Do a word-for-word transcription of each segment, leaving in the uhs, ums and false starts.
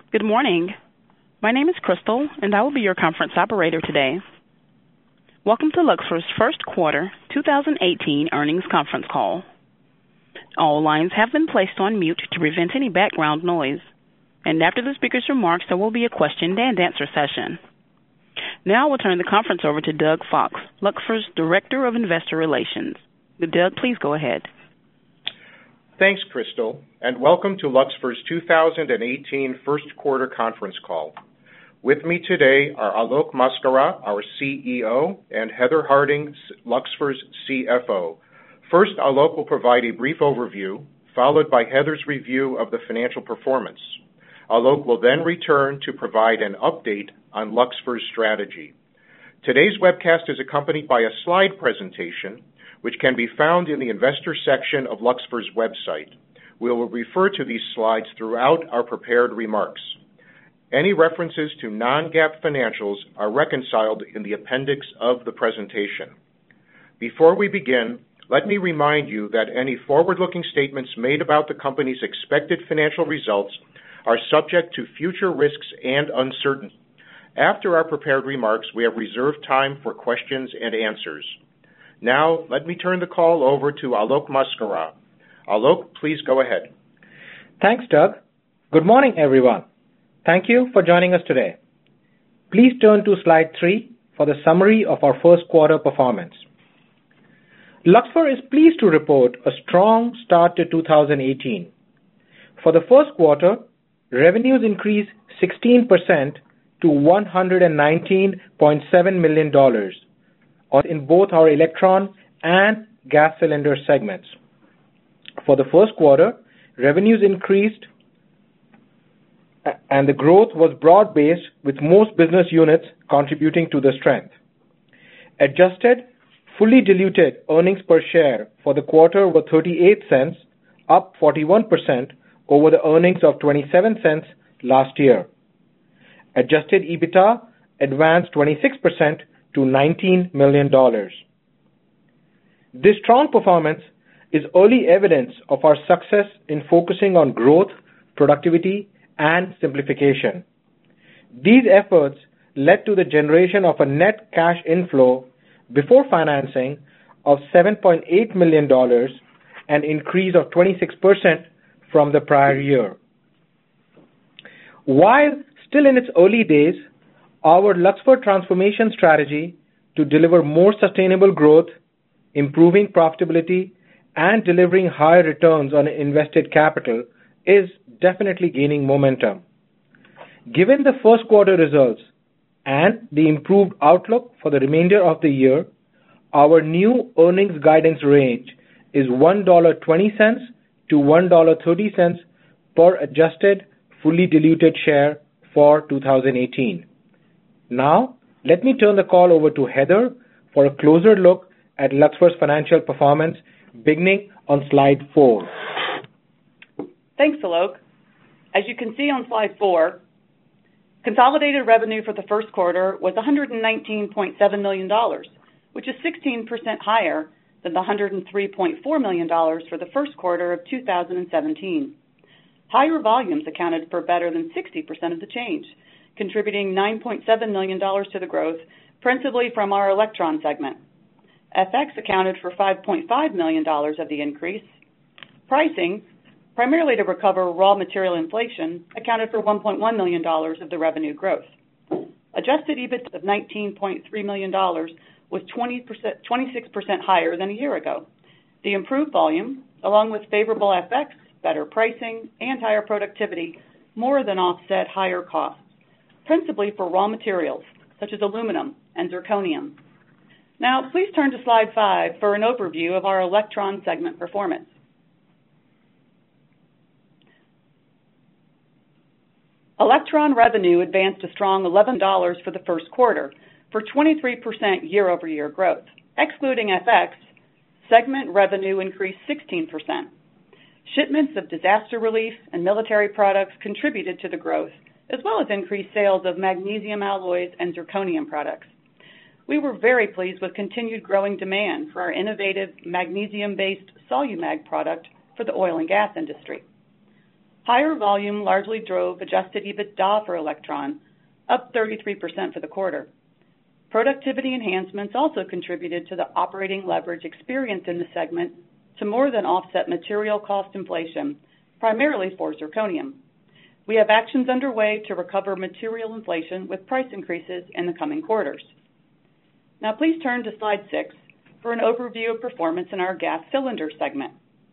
Good morning. My name is Crystal, and I will be your conference operator today. Welcome to Luxfer's first quarter two thousand eighteen earnings conference call. All lines have been placed on mute to prevent any background noise, and after the speaker's remarks, there will be a question and answer session. Now I will turn the conference over to Doug Fox, Luxfer's Director of Investor Relations. Doug, please go ahead. Thanks, Crystal, and welcome to Luxfer's two thousand eighteen first quarter conference call. With me today are Alok Maskara, our C E O, and Heather Harding, Luxfer's C F O. First, Alok will provide a brief overview, followed by Heather's review of the financial performance. Alok will then return to provide an update on Luxfer's strategy. Today's webcast is accompanied by a slide presentation, which can be found in the investor section of Luxfer's website. We will refer to these slides throughout our prepared remarks. Any references to non-GAAP financials are reconciled in the appendix of the presentation. Before we begin, let me remind you that any forward-looking statements made about the company's expected financial results are subject to future risks and uncertainty. After our prepared remarks, we have reserved time for questions and answers. Now, let me turn the call over to Alok Maskara. Alok, please go ahead. Thanks, Doug. Good morning, everyone. Thank you for joining us today. Please turn to slide three for the summary of our first quarter performance. Luxfer is pleased to report a strong start to two thousand eighteen. For the first quarter, revenues increased sixteen percent to one hundred nineteen point seven million dollars. In both our Electron and Gas Cylinder segments. For the first quarter, revenues increased and the growth was broad-based with most business units contributing to the strength. Adjusted, fully diluted earnings per share for the quarter were thirty-eight cents, up forty-one percent over the earnings of twenty-seven cents last year. Adjusted EBITDA advanced twenty-six percent to nineteen million dollars. This strong performance is early evidence of our success in focusing on growth, productivity, and simplification. These efforts led to the generation of a net cash inflow before financing of seven point eight million dollars, an increase of twenty-six percent from the prior year. While still in its early days, our Luxfer transformation strategy to deliver more sustainable growth, improving profitability, and delivering higher returns on invested capital is definitely gaining momentum. Given the first quarter results and the improved outlook for the remainder of the year, our new earnings guidance range is one dollar twenty to one dollar thirty per adjusted, fully diluted share for two thousand eighteen. Now, let me turn the call over to Heather for a closer look at Luxfer's financial performance, beginning on slide four. Thanks, Alok. As you can see on slide four, consolidated revenue for the first quarter was one hundred nineteen point seven million dollars, which is sixteen percent higher than the one hundred three point four million dollars for the first quarter of two thousand seventeen. Higher volumes accounted for better than sixty percent of the change, contributing nine point seven million dollars to the growth, principally from our Electron segment. F X accounted for five point five million dollars of the increase. Pricing, primarily to recover raw material inflation, accounted for one point one million dollars of the revenue growth. Adjusted EBITDA of nineteen point three million dollars was twenty percent, twenty-six percent higher than a year ago. The improved volume, along with favorable F X, better pricing, and higher productivity, more than offset higher costs, principally for raw materials such as aluminum and zirconium. Now, please turn to slide five for an overview of our Electron segment performance. Electron revenue advanced a strong eleven dollars for the first quarter, for twenty-three percent year-over-year growth. Excluding F X, segment revenue increased sixteen percent. Shipments of disaster relief and military products contributed to the growth, as well as increased sales of magnesium alloys and zirconium products. We were very pleased with continued growing demand for our innovative magnesium-based Solumag product for the oil and gas industry. Higher volume largely drove adjusted EBITDA for Electron, up thirty-three percent for the quarter. Productivity enhancements also contributed to the operating leverage experienced in the segment to more than offset material cost inflation, primarily for zirconium. We have actions underway to recover material inflation with price increases in the coming quarters. Now please turn to slide six for an overview of performance in our gas cylinder segment.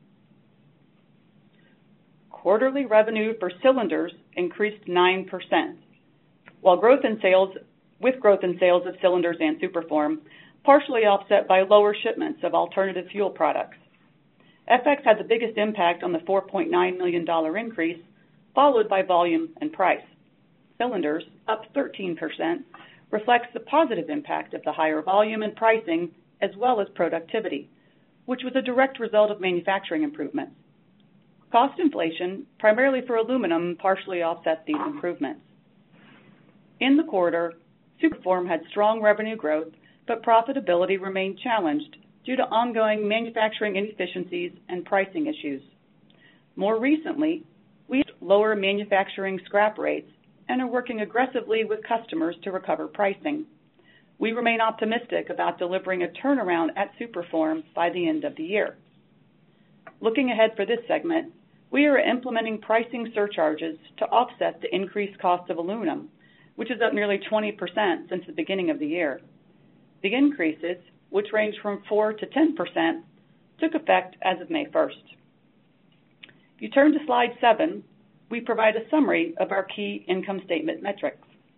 Quarterly revenue for cylinders increased nine percent, while growth in sales, with growth in sales of cylinders and Superform, partially offset by lower shipments of alternative fuel products. F X had the biggest impact on the four point nine million dollars increase, followed by volume and price. Cylinders, up thirteen percent, reflects the positive impact of the higher volume and pricing as well as productivity, which was a direct result of manufacturing improvements. Cost inflation, primarily for aluminum, partially offset these improvements. In the quarter, Superform had strong revenue growth, but profitability remained challenged due to ongoing manufacturing inefficiencies and pricing issues. More recently, we had lower manufacturing scrap rates and are working aggressively with customers to recover pricing. We remain optimistic about delivering a turnaround at Superform by the end of the year. Looking ahead for this segment, we are implementing pricing surcharges to offset the increased cost of aluminum, which is up nearly twenty percent since the beginning of the year. The increases, which range from four to ten percent, took effect as of May first. If you turn to slide seven, we provide a summary of our key income statement metrics.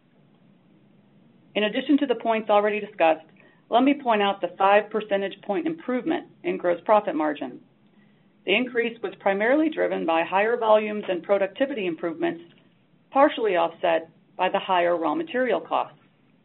In addition to the points already discussed, let me point out the five percentage point improvement in gross profit margin. The increase was primarily driven by higher volumes and productivity improvements, partially offset by the higher raw material costs.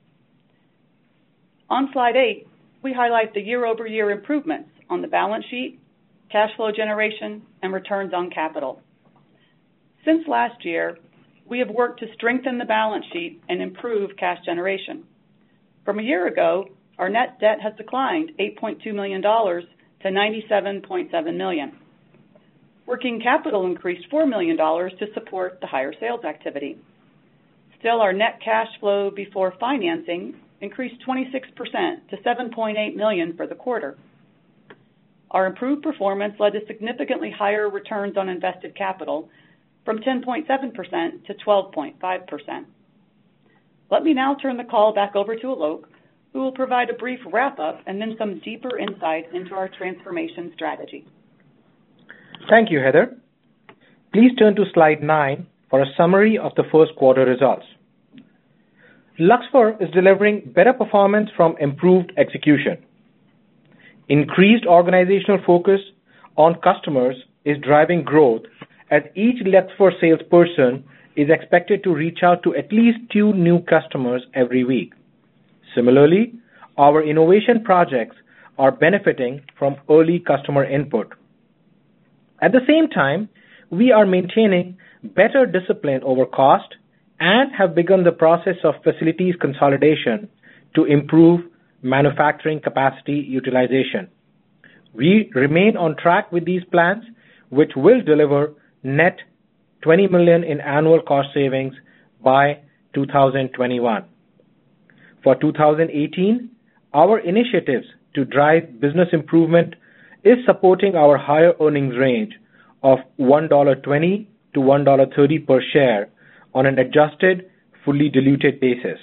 On slide eight, we highlight the year-over-year improvements on the balance sheet, cash flow generation, and returns on capital. Since last year, we have worked to strengthen the balance sheet and improve cash generation. From a year ago, our net debt has declined eight point two million dollars to ninety-seven point seven million dollars. Working capital increased four million dollars to support the higher sales activity. Still, our net cash flow before financing increased twenty-six percent to seven point eight million dollars for the quarter. Our improved performance led to significantly higher returns on invested capital from ten point seven percent to twelve point five percent. Let me now turn the call back over to Alok, who will provide a brief wrap-up and then some deeper insight into our transformation strategy. Thank you, Heather. Please turn to slide nine for a summary of the first quarter results. Luxfer is delivering better performance from improved execution. Increased organizational focus on customers is driving growth, as each Luxfer salesperson is expected to reach out to at least two new customers every week. Similarly, our innovation projects are benefiting from early customer input. At the same time, we are maintaining better discipline over cost and have begun the process of facilities consolidation to improve manufacturing capacity utilization. We remain on track with these plans, which will deliver net twenty million dollars in annual cost savings by two thousand twenty-one. For two thousand eighteen, our initiatives to drive business improvement is supporting our higher earnings range of one dollar twenty to one dollar thirty per share on an adjusted, fully diluted basis.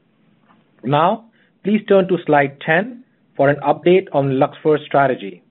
Now, please turn to slide ten for an update on Luxfer's strategy.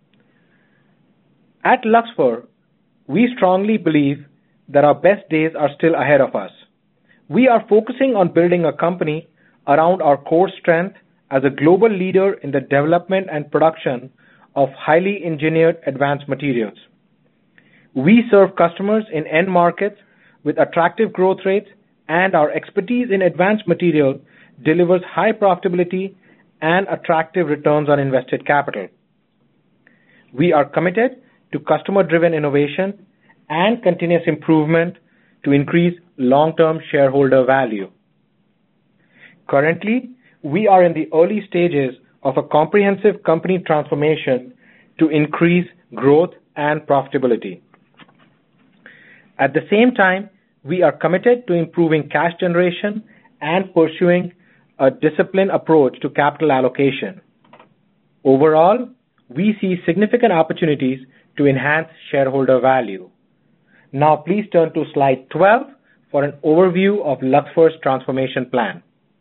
At Luxfer, we strongly believe that our best days are still ahead of us. We are focusing on building a company around our core strength as a global leader in the development and production of highly engineered advanced materials. We serve customers in end markets with attractive growth rates, and our expertise in advanced material delivers high profitability and attractive returns on invested capital. We are committed to customer-driven innovation and continuous improvement to increase long-term shareholder value. Currently, we are in the early stages of a comprehensive company transformation to increase growth and profitability. At the same time, we are committed to improving cash generation and pursuing a disciplined approach to capital allocation. Overall, we see significant opportunities to enhance shareholder value. Now please turn to slide twelve for an overview of Luxfer's transformation plan.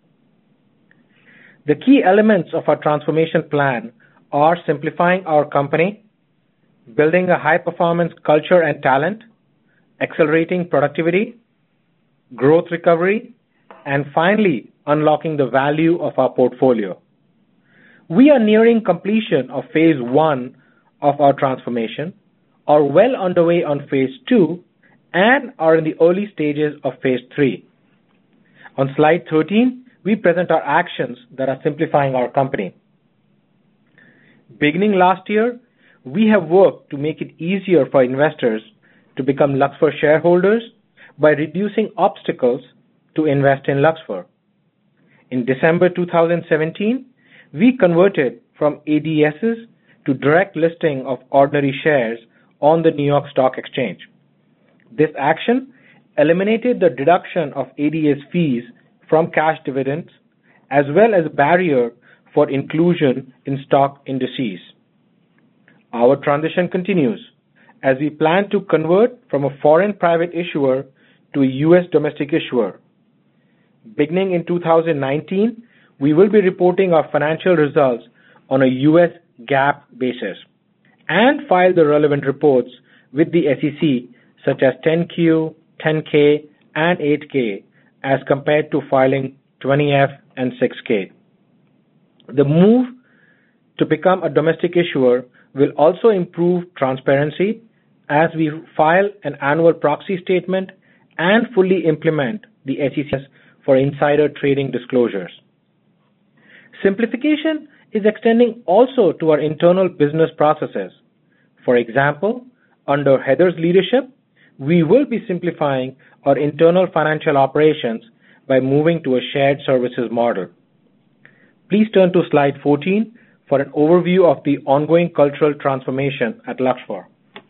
The key elements of our transformation plan are simplifying our company, building a high-performance culture and talent, accelerating productivity, growth recovery, and finally, unlocking the value of our portfolio. We are nearing completion of phase one of our transformation, are well underway on phase two, and are in the early stages of phase three. On slide thirteen, we present our actions that are simplifying our company. Beginning last year, we have worked to make it easier for investors to become Luxfer shareholders by reducing obstacles to invest in Luxfer. In December two thousand seventeen, we converted from A D Ss to direct listing of ordinary shares on the New York Stock Exchange. This action eliminated the deduction of A D S fees from cash dividends, as well as a barrier for inclusion in stock indices. Our transition continues as we plan to convert from a foreign private issuer to a U S domestic issuer. Beginning in two thousand nineteen, we will be reporting our financial results on a U S GAAP basis and file the relevant reports with the S E C, such as ten Q, ten K, and eight K, as compared to filing twenty F and six K. The move to become a domestic issuer will also improve transparency as we file an annual proxy statement and fully implement the S E C for insider trading disclosures. Simplification is extending also to our internal business processes. For example, under Heather's leadership, we will be simplifying our internal financial operations by moving to a shared services model. Please turn to slide fourteen for an overview of the ongoing cultural transformation at Luxfer.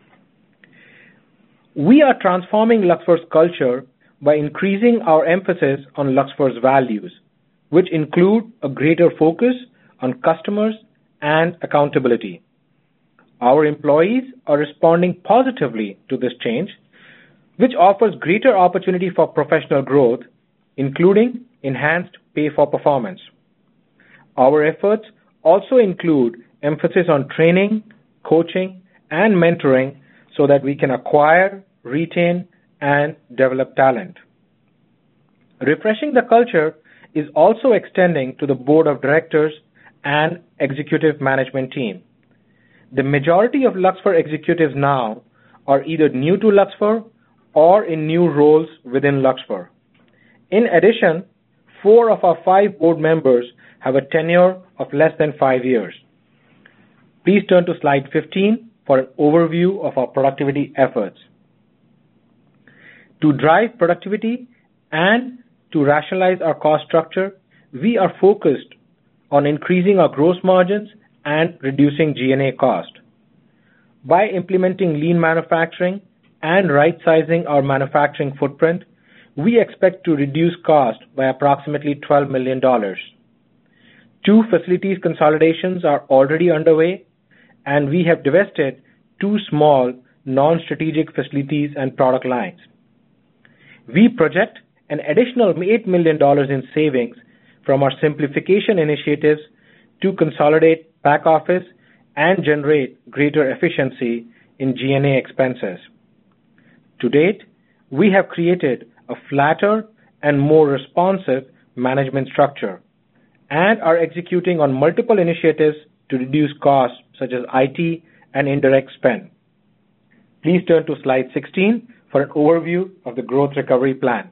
We are transforming Luxfer's culture by increasing our emphasis on Luxfer's values, which include a greater focus on customers and accountability. Our employees are responding positively to this change, which offers greater opportunity for professional growth, including enhanced pay for performance. Our efforts also include emphasis on training, coaching, and mentoring so that we can acquire, retain, and develop talent. Refreshing the culture is also extending to the board of directors and executive management team. The majority of Luxfer executives now are either new to Luxfer or in new roles within Luxfer. In addition, four of our five board members have a tenure of less than five years. Please turn to slide fifteen for an overview of our productivity efforts. To drive productivity and to rationalize our cost structure, we are focused on increasing our gross margins and reducing G and A cost. By implementing lean manufacturing and right-sizing our manufacturing footprint, we expect to reduce cost by approximately twelve million dollars. Two facilities consolidations are already underway, and we have divested two small non-strategic facilities and product lines. We project an additional eight million dollars in savings from our simplification initiatives to consolidate back office and generate greater efficiency in G and A expenses. To date, we have created a flatter and more responsive management structure and are executing on multiple initiatives to reduce costs such as I T and indirect spend. Please turn to slide sixteen for an overview of the growth recovery plan.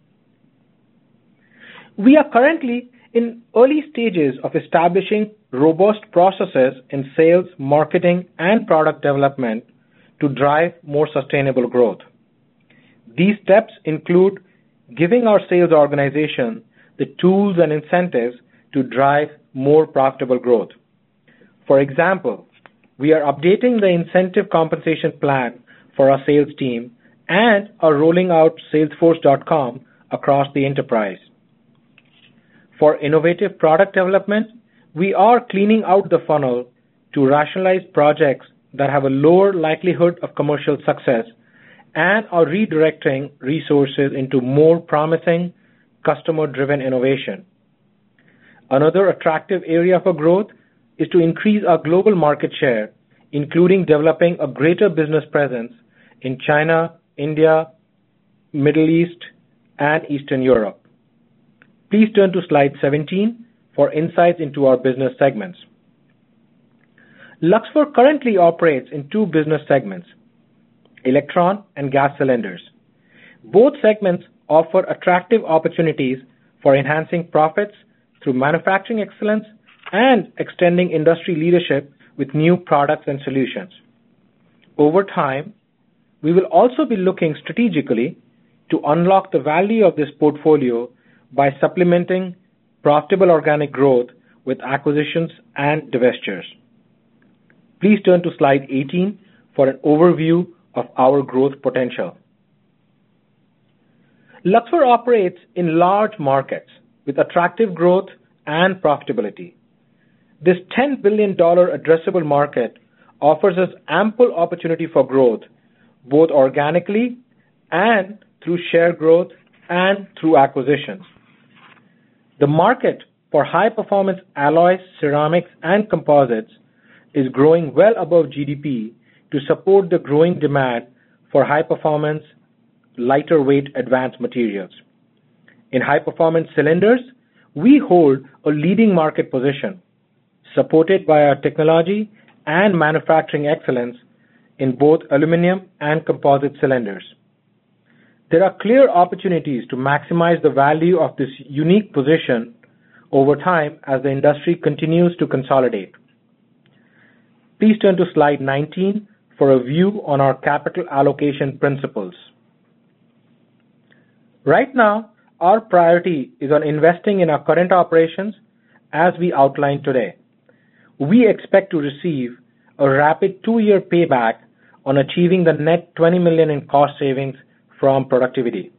We are currently in early stages of establishing robust processes in sales, marketing, and product development to drive more sustainable growth. These steps include giving our sales organization the tools and incentives to drive more profitable growth. For example, we are updating the incentive compensation plan for our sales team and are rolling out Salesforce dot com across the enterprise. For innovative product development, we are cleaning out the funnel to rationalize projects that have a lower likelihood of commercial success and are redirecting resources into more promising customer-driven innovation. Another attractive area for growth is to increase our global market share, including developing a greater business presence in China, India, Middle East, and Eastern Europe. Please turn to slide seventeen for insights into our business segments. Luxfer currently operates in two business segments, Electron and Gas Cylinders. Both segments offer attractive opportunities for enhancing profits through manufacturing excellence and extending industry leadership with new products and solutions. Over time, we will also be looking strategically to unlock the value of this portfolio by supplementing profitable organic growth with acquisitions and divestitures. Please turn to slide eighteen for an overview of our growth potential. Luxfer operates in large markets with attractive growth and profitability. This ten billion dollars addressable market offers us ample opportunity for growth, both organically and through share growth and through acquisitions. The market for high-performance alloys, ceramics, and composites is growing well above G D P to support the growing demand for high-performance, lighter weight advanced materials. In high-performance cylinders, we hold a leading market position, supported by our technology and manufacturing excellence in both aluminum and composite cylinders. There are clear opportunities to maximize the value of this unique position over time as the industry continues to consolidate. Please turn to slide nineteen for a view on our capital allocation principles. Right now, our priority is on investing in our current operations as we outlined today. We expect to receive a rapid two-year payback on achieving the net twenty million dollars in cost savings from productivity.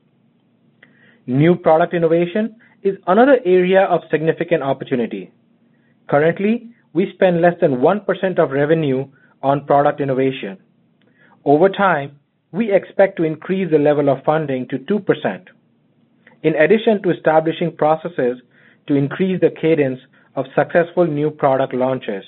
New product innovation is another area of significant opportunity. Currently, we spend less than one percent of revenue on product innovation. Over time, we expect to increase the level of funding to two percent. In addition to establishing processes to increase the cadence of successful new product launches.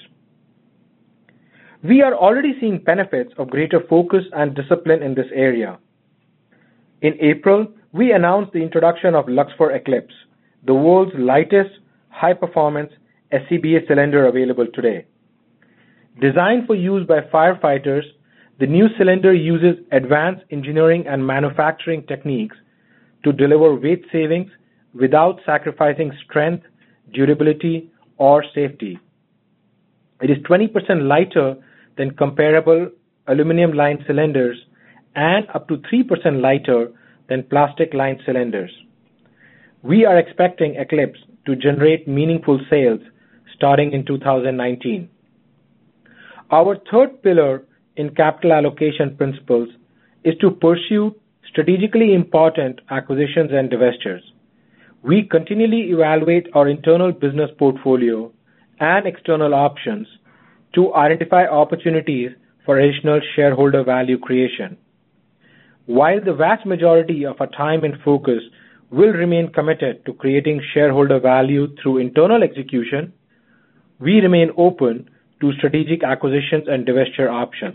We are already seeing benefits of greater focus and discipline in this area. In April, we announced the introduction of Luxfer Eclipse, the world's lightest high-performance S C B A cylinder available today. Designed for use by firefighters, the new cylinder uses advanced engineering and manufacturing techniques to deliver weight savings without sacrificing strength, durability, or safety. It is twenty percent lighter than comparable aluminum-lined cylinders and up to three percent lighter than plastic-lined cylinders. We are expecting Eclipse to generate meaningful sales starting in two thousand nineteen. Our third pillar in capital allocation principles is to pursue strategically important acquisitions and divestitures. We continually evaluate our internal business portfolio and external options to identify opportunities for additional shareholder value creation. While the vast majority of our time and focus will remain committed to creating shareholder value through internal execution, we remain open to strategic acquisitions and divestiture options.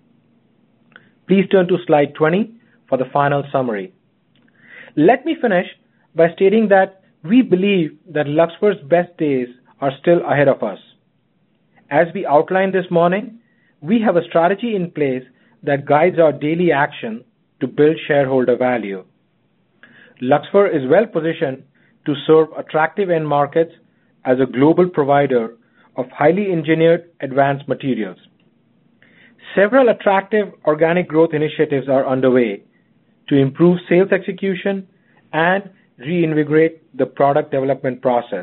Please turn to slide twenty for the final summary. Let me finish by stating that we believe that Luxfer's best days are still ahead of us. As we outlined this morning, we have a strategy in place that guides our daily action to build shareholder value. Luxfer is well positioned to serve attractive end markets as a global provider of highly engineered advanced materials. Several attractive organic growth initiatives are underway to improve sales execution and reinvigorate the product development process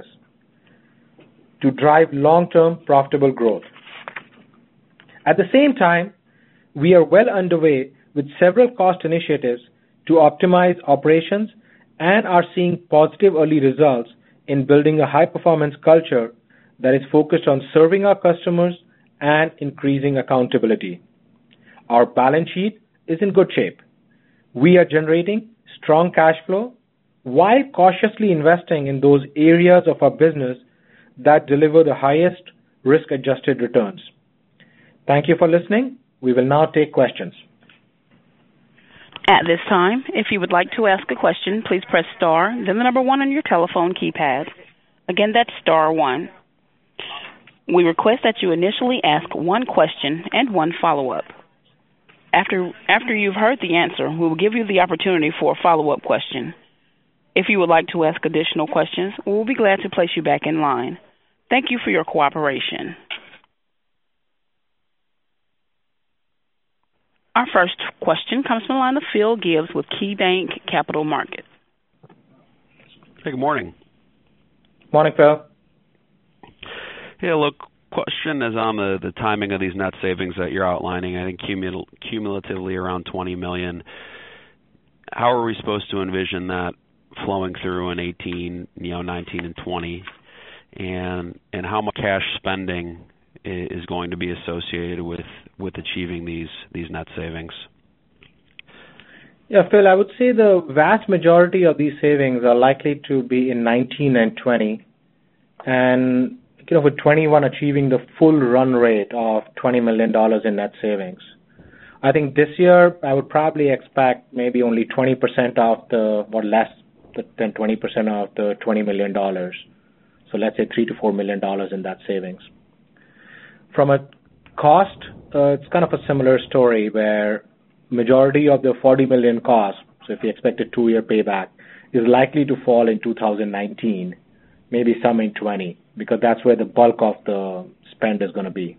to drive long-term profitable growth. At the same time, we are well underway with several cost initiatives to optimize operations and are seeing positive early results in building a high-performance culture that is focused on serving our customers and increasing accountability. Our balance sheet is in good shape. We are generating strong cash flow while cautiously investing in those areas of our business that deliver the highest risk-adjusted returns. Thank you for listening. We will now take questions. At this time, if you would like to ask a question, please press star, then the number one on your telephone keypad. Again, that's star one. We request that you initially ask one question and one follow-up. After, after you've heard the answer, we will give you the opportunity for a follow-up question. If you would like to ask additional questions, we will be glad to place you back in line. Thank you for your cooperation. Our first question comes from the line of Phil Gibbs with KeyBanc Capital Markets. Hey, good morning. Morning, Phil. Hey, look, question is on the, the timing of these net savings that you're outlining. I think cumul- cumulatively around twenty million dollars. How are we supposed to envision that flowing through in eighteen, you know, nineteen, and twenty? And and how much cash spending is going to be associated with, with achieving these, these net savings? Yeah, Phil, I would say the vast majority of these savings are likely to be in nineteen and twenty. And, you know, with twenty-one achieving the full run rate of twenty million dollars in net savings. I think this year I would probably expect maybe only twenty percent of the, or less than twenty percent of the twenty million dollars. So let's say three to four million dollars in that savings. From a cost, uh, it's kind of a similar story where majority of the forty million dollars cost, so if you expect a two-year payback, is likely to fall in two thousand nineteen, maybe some in twenty, because that's where the bulk of the spend is going to be.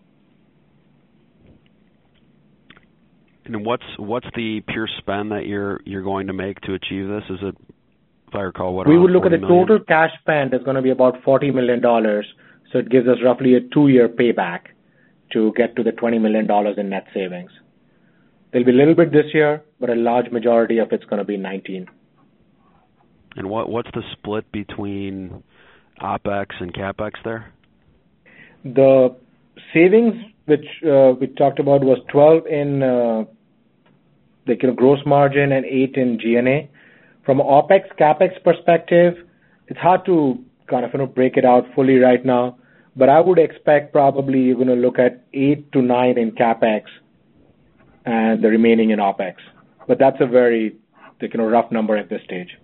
And what's what's the pure spend that you're you're going to make to achieve this? Is it, if I recall, what we would look at the million? Total cash spend is going to be about forty million dollars, so it gives us roughly a two-year payback to get to the twenty million dollars in net savings. There'll be a little bit this year, but a large majority of it's going to be nineteen. And what what's the split between OpEx and CapEx there? The savings which uh, we talked about was twelve in uh, the you know, gross margin and eight in G and A. From an OpEx CapEx perspective, it's hard to kind of you know break it out fully right now, but I would expect probably you're going to look at eight to nine in CapEx and the remaining in OpEx. But that's a very you know rough number at this stage.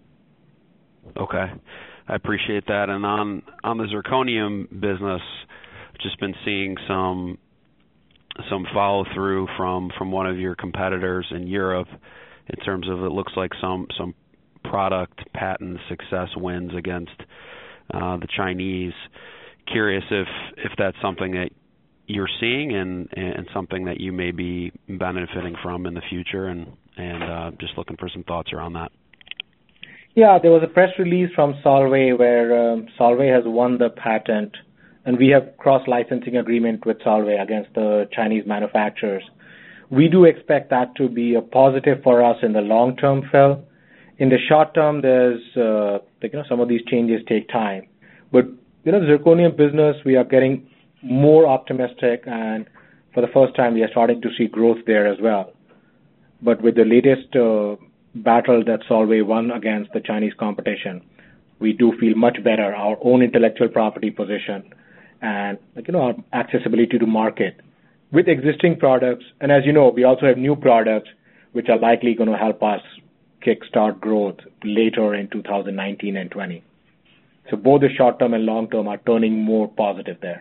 Okay, I appreciate that. And on on the zirconium business, just been seeing some some follow through from, from one of your competitors in Europe in terms of it looks like some some product patent success wins against uh, the Chinese. Curious if if that's something that you're seeing and, and something that you may be benefiting from in the future, and and uh, just looking for some thoughts around that. Yeah, there was a press release from Solvay where um, Solvay has won the patent, and we have cross-licensing agreement with Solvay against the Chinese manufacturers. We do expect that to be a positive for us in the long term, Phil. In the short term, there's uh, you know some of these changes take time, but you know the zirconium business, we are getting more optimistic, and for the first time, we are starting to see growth there as well. But with the latest uh, battle that Solvay won against the Chinese competition, we do feel much better our own intellectual property position and like you know our accessibility to market with existing products. And as you know, we also have new products which are likely going to help us kickstart growth later in two thousand nineteen and twenty. So both the short term and long term are turning more positive there.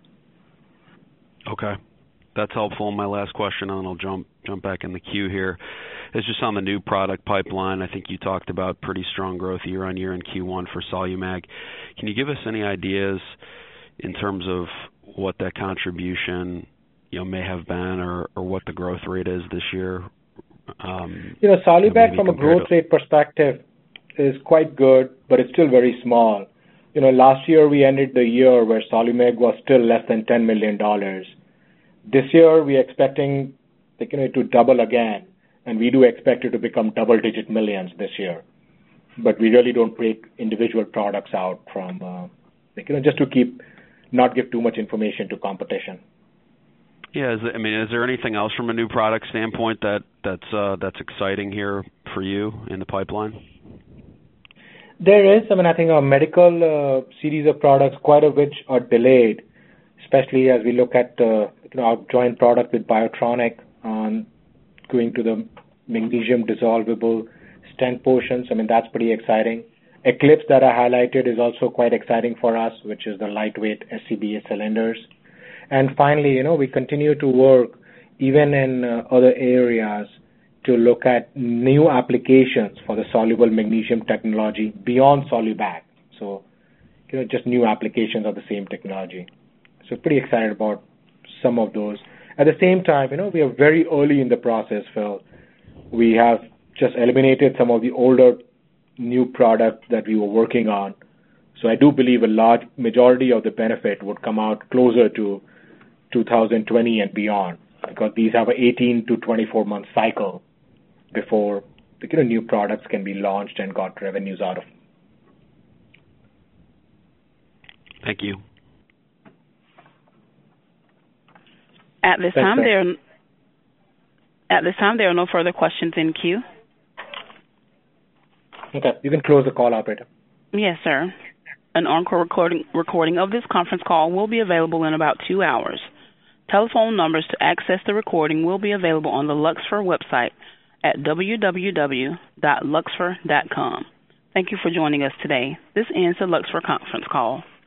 Okay, that's helpful. My last question, and then I'll jump jump back in the queue here, is just on the new product pipeline. I think you talked about pretty strong growth year on year in Q one for Solumag. Can you give us any ideas in terms of what that contribution, you know, may have been, or, or what the growth rate is this year? Um, you know, Solumag from a growth to... rate perspective is quite good, but it's still very small. You know, last year we ended the year where Solumag was still less than ten million dollars. This year we're expecting like, you know, to double again, and we do expect it to become double-digit millions this year. But we really don't break individual products out from, uh, like, you know, just to keep, not give too much information to competition. Yeah, is it, I mean, is there anything else from a new product standpoint that that's uh, that's exciting here for you in the pipeline? There is. I mean, I think our medical uh, series of products, quite a which are delayed, especially as we look at uh, you know, our joint product with Biotronic on going to the magnesium dissolvable stent portions. I mean, that's pretty exciting. Eclipse that I highlighted is also quite exciting for us, which is the lightweight S C B A cylinders. And finally, you know, we continue to work even in uh, other areas to look at new applications for the soluble magnesium technology beyond Solubac. So, you know, just new applications of the same technology. So pretty excited about some of those. At the same time, you know, we are very early in the process, Phil. We have just eliminated some of the older new products that we were working on. So I do believe a large majority of the benefit would come out closer to two thousand twenty and beyond, because these have an eighteen to twenty-four month cycle before the you know, new products can be launched and got revenues out of. Thank you. At this Thanks, time, sir. there are, at this time there are no further questions in queue. Okay, you can close the call, operator. Yes, sir. An encore recording recording of this conference call will be available in about two hours. Telephone numbers to access the recording will be available on the Luxfer website at w w w dot luxfer dot com. Thank you for joining us today. This ends the Luxfer conference call.